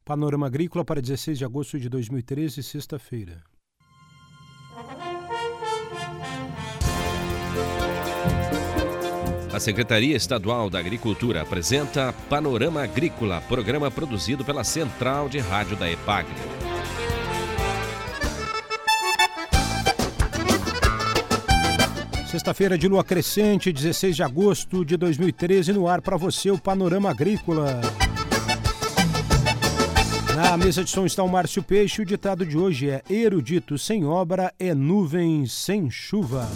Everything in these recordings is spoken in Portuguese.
Panorama Agrícola para 16 de agosto de 2013, sexta-feira. A Secretaria Estadual da Agricultura apresenta Panorama Agrícola, programa produzido pela Central de Rádio da EPAGRE. Sexta-feira de lua crescente, 16 de agosto de 2013, no ar para você o Panorama Agrícola. Na mesa de som está o Márcio Peixe. O ditado de hoje é: erudito sem obra é nuvem sem chuva.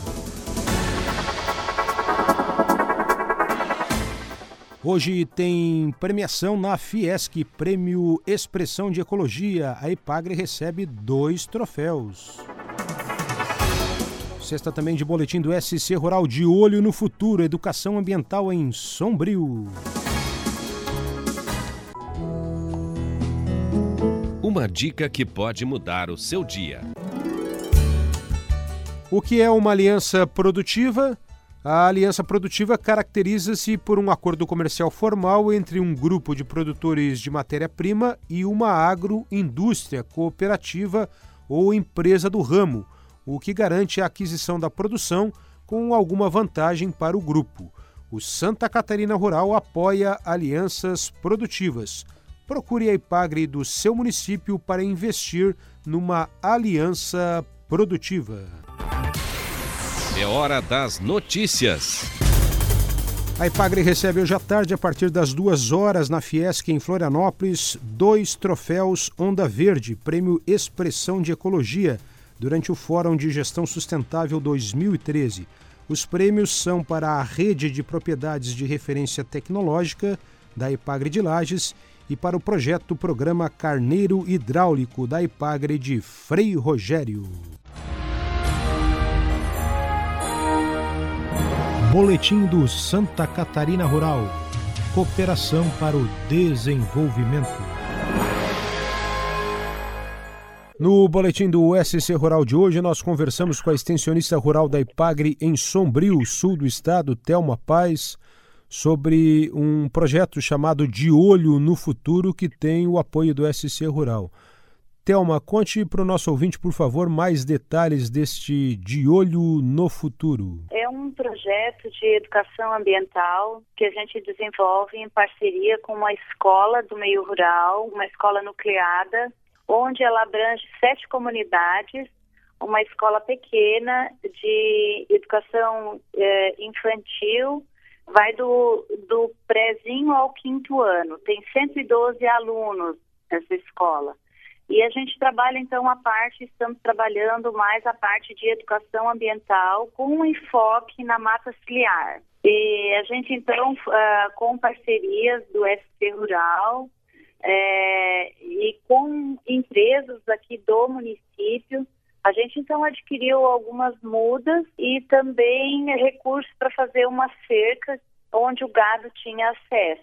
Hoje tem premiação na Fiesc, Prêmio Expressão de Ecologia. A EPAGRE recebe 2 troféus. Sexta também de boletim do SC Rural, de olho no futuro, educação ambiental em Sombrio. Uma dica que pode mudar o seu dia. O que é uma aliança produtiva? A aliança produtiva caracteriza-se por um acordo comercial formal entre um grupo de produtores de matéria-prima e uma agroindústria, cooperativa ou empresa do ramo, o que garante a aquisição da produção com alguma vantagem para o grupo. O Santa Catarina Rural apoia alianças produtivas. Procure a EPAGRE do seu município para investir numa aliança produtiva. É hora das notícias. A EPAGRE recebe hoje à tarde, a partir das 2 horas, na Fiesc, em Florianópolis, 2 troféus Onda Verde, Prêmio Expressão de Ecologia, durante o Fórum de Gestão Sustentável 2013. Os prêmios são para a Rede de Propriedades de Referência Tecnológica da EPAGRE de Lages e para o projeto Programa Carneiro Hidráulico da EPAGRE de Frei Rogério. Boletim do Santa Catarina Rural. Cooperação para o desenvolvimento. No boletim do SC Rural de hoje, nós conversamos com a extensionista rural da EPAGRE em Sombrio, sul do estado, Thelma Paz, sobre um projeto chamado De Olho no Futuro, que tem o apoio do SC Rural. Thelma, conte para o nosso ouvinte, por favor, mais detalhes deste De Olho no Futuro. É um projeto de educação ambiental que a gente desenvolve em parceria com uma escola do meio rural, uma escola nucleada, onde ela abrange 7 comunidades, uma escola pequena de educação infantil, vai do prézinho ao 5º ano. Tem 112 alunos nessa escola. E a gente trabalha, então, estamos trabalhando mais a parte de educação ambiental com um enfoque na mata ciliar. E a gente, então, com parcerias do SC Rural e com empresas aqui do município, a gente, então, adquiriu algumas mudas e também recursos para fazer uma cerca onde o gado tinha acesso.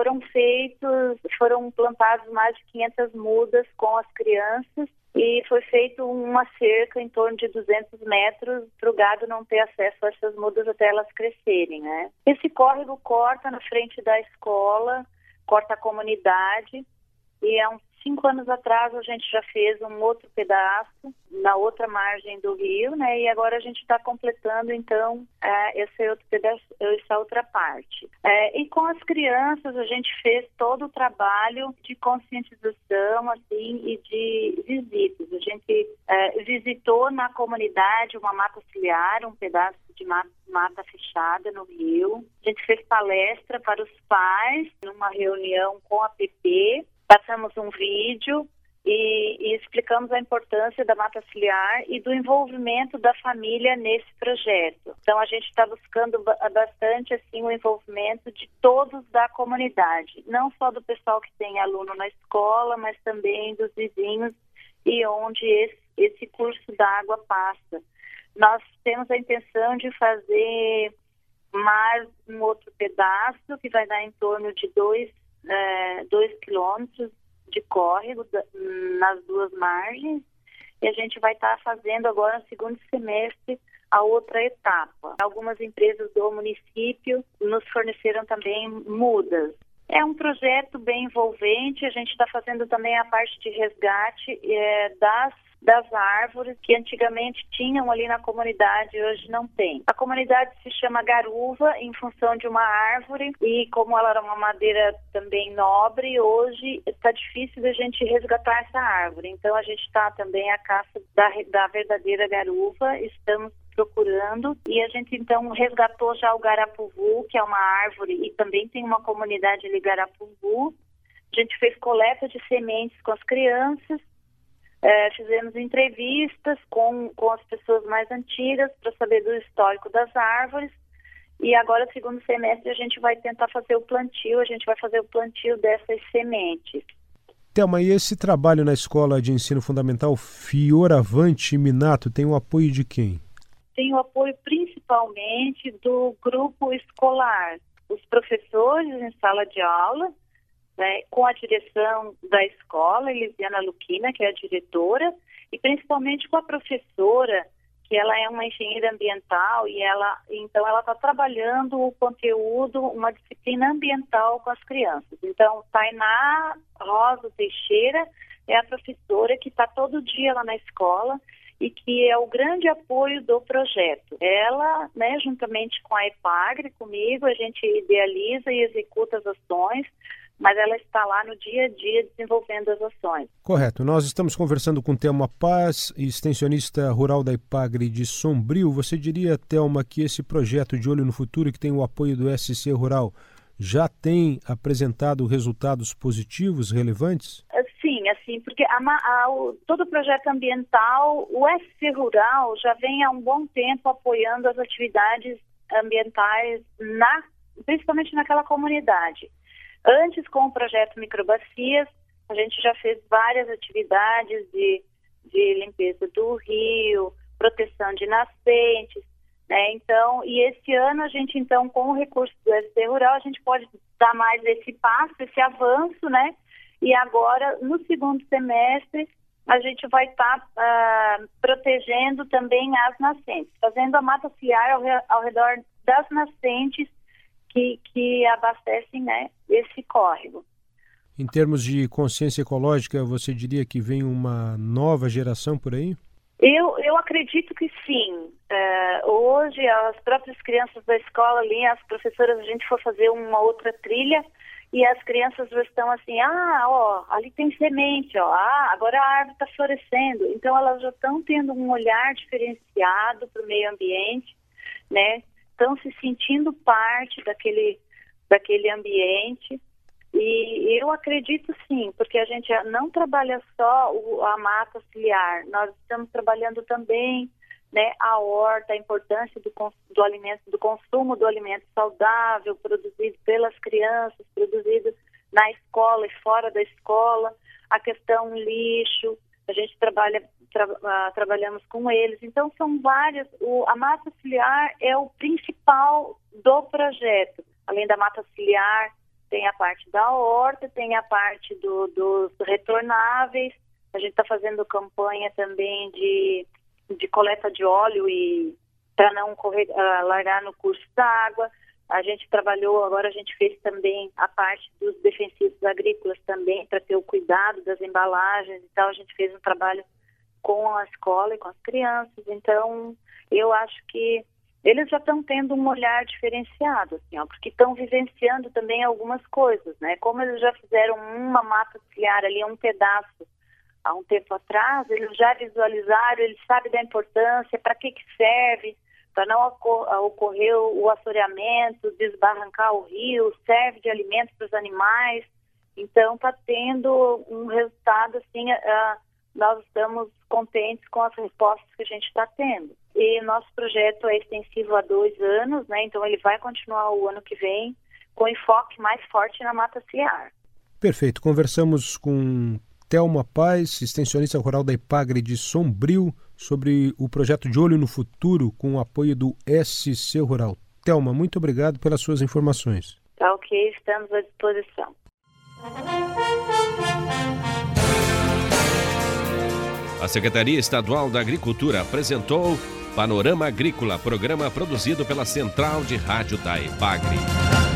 Foram plantados mais de 500 mudas com as crianças e foi feita uma cerca em torno de 200 metros para o gado não ter acesso a essas mudas até elas crescerem, né? Esse córrego corta na frente da escola, corta a comunidade, e há uns 5 anos atrás a gente já fez um outro pedaço na outra margem do rio, né? E agora a gente está completando, então, esse outro pedaço, essa outra parte. E com as crianças a gente fez todo o trabalho de conscientização, assim, e de visitas. A gente visitou na comunidade uma mata ciliar, um pedaço de mata fechada no rio. A gente fez palestra para os pais numa reunião com a PP. Passamos um vídeo e explicamos a importância da mata ciliar e do envolvimento da família nesse projeto. Então, a gente está buscando bastante assim, o envolvimento de todos da comunidade, não só do pessoal que tem aluno na escola, mas também dos vizinhos e onde esse curso d'água passa. Nós temos a intenção de fazer mais um outro pedaço, que vai dar em torno de 2 quilômetros de córrego nas 2 margens, e a gente vai estar fazendo agora no 2º semestre a outra etapa. Algumas empresas do município nos forneceram também mudas. É um projeto bem envolvente, a gente está fazendo também a parte de resgate das árvores que antigamente tinham ali na comunidade e hoje não tem. A comunidade se chama Garuva em função de uma árvore e como ela era uma madeira também nobre, hoje está difícil da gente resgatar essa árvore. Então a gente está também à caça da verdadeira garuva, estamos procurando e a gente então resgatou já o garapuvu, que é uma árvore e também tem uma comunidade ali garapuvu. A gente fez coleta de sementes com as crianças. Fizemos entrevistas com as pessoas mais antigas para saber do histórico das árvores e agora, no segundo semestre, a gente vai tentar fazer o plantio, dessas sementes. Thelma, e esse trabalho na Escola de Ensino Fundamental Fioravante Minato tem o apoio de quem? Tem o apoio principalmente do grupo escolar, os professores em sala de aula, né, com a direção da escola, Elisiana Luquina, que é a diretora, e principalmente com a professora, que ela é uma engenheira ambiental e ela está trabalhando o conteúdo, uma disciplina ambiental com as crianças. Então, Tainá Rosa Teixeira é a professora que está todo dia lá na escola e que é o grande apoio do projeto. Ela, né, juntamente com a EPAGRE, comigo, a gente idealiza e executa as ações, mas ela está lá no dia a dia desenvolvendo as ações. Correto. Nós estamos conversando com Thelma Paz, extensionista rural da EPAGRE de Sombrio. Você diria, Thelma, que esse projeto de Olho no Futuro, que tem o apoio do SC Rural, já tem apresentado resultados positivos, relevantes? Sim, assim, porque todo o projeto ambiental, o SC Rural já vem há um bom tempo apoiando as atividades ambientais, principalmente naquela comunidade. Antes, com o projeto Microbacias, a gente já fez várias atividades de limpeza do rio, proteção de nascentes, né? Então, e esse ano a gente, então, com o recurso do SC Rural, a gente pode dar mais esse passo, esse avanço, né? E agora, no segundo semestre, a gente vai estar protegendo também as nascentes, fazendo a mata ciliar ao redor das nascentes que abastecem, né, esse córrego. Em termos de consciência ecológica, você diria que vem uma nova geração por aí? Eu acredito que sim. Hoje, as próprias crianças da escola ali, as professoras, a gente for fazer uma outra trilha e as crianças já estão assim, ali tem semente, agora a árvore está florescendo. Então, elas já estão tendo um olhar diferenciado para o meio ambiente, né? Estão se sentindo parte daquele ambiente e eu acredito sim, porque a gente não trabalha só a mata ciliar, nós estamos trabalhando também, né, a horta, a importância do alimento, do consumo do alimento saudável, produzido pelas crianças, produzido na escola e fora da escola, a questão lixo, a gente trabalhamos com eles. Então, são várias. A mata ciliar é o principal do projeto. Além da mata ciliar, tem a parte da horta, tem a parte dos retornáveis. A gente está fazendo campanha também de coleta de óleo e para não largar no curso d'água. A gente trabalhou, agora a gente fez também a parte dos defensivos agrícolas também, para ter o cuidado das embalagens e tal. A gente fez um trabalho com a escola e com as crianças. Então, eu acho que eles já estão tendo um olhar diferenciado, assim, porque estão vivenciando também algumas coisas, né? Como eles já fizeram uma mata ciliar ali, um pedaço, há um tempo atrás, eles já visualizaram, eles sabem da importância, para que serve, para não ocorrer o assoreamento, desbarrancar o rio, serve de alimento para os animais. Então, está tendo um resultado, assim, nós estamos contentes com as respostas que a gente está tendo. E nosso projeto é extensivo há 2 anos, né? Então, ele vai continuar o ano que vem com enfoque mais forte na mata ciliar. Perfeito. Conversamos com Thelma Paz, extensionista rural da EPAGRE de Sombrio, sobre o projeto de Olho no Futuro com o apoio do SC Rural. Thelma, muito obrigado pelas suas informações. Tá ok, estamos à disposição. A Secretaria Estadual da Agricultura apresentou Panorama Agrícola, programa produzido pela Central de Rádio da EPAGRE.